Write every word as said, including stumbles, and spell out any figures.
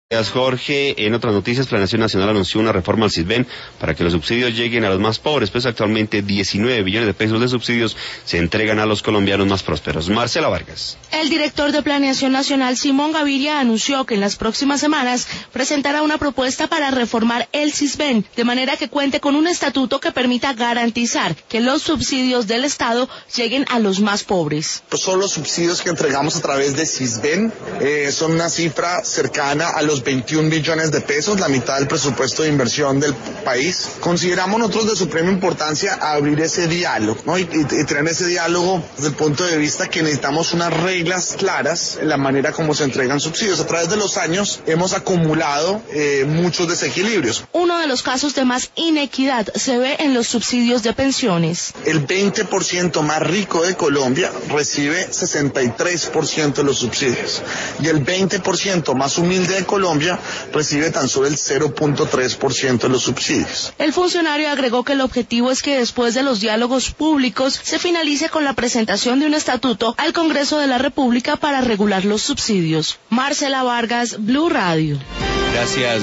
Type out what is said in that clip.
Gracias, Jorge. En otras noticias, Planeación Nacional anunció una reforma al SISBEN para que los subsidios lleguen a los más pobres, pues actualmente diecinueve billones de pesos de subsidios se entregan a los colombianos más prósperos. Marcela Vargas. El director de Planeación Nacional, Simón Gaviria, anunció que en las próximas semanas presentará una propuesta para reformar el SISBEN, de manera que cuente con un estatuto que permita garantizar que los subsidios del Estado lleguen a los más pobres. Pues son los subsidios que entregamos a través de SISBEN, eh, son una cifra cercana a los veintiún billones de pesos, la mitad del presupuesto de inversión del país. Consideramos nosotros de suprema importancia abrir ese diálogo, ¿no? y, y, y tener ese diálogo desde el punto de vista que necesitamos unas reglas claras en la manera como se entregan subsidios. A través de los años hemos acumulado eh, muchos desequilibrios. Uno de los casos de más inequidad se ve en los subsidios de pensiones. El veinte por ciento más rico de Colombia recibe sesenta y tres por ciento de los subsidios y el veinte por ciento más humilde de Colombia Colombia recibe tan solo el cero punto tres por ciento de los subsidios. El funcionario agregó que el objetivo es que después de los diálogos públicos se finalice con la presentación de un estatuto al Congreso de la República para regular los subsidios. Marcela Vargas, Blue Radio. Gracias.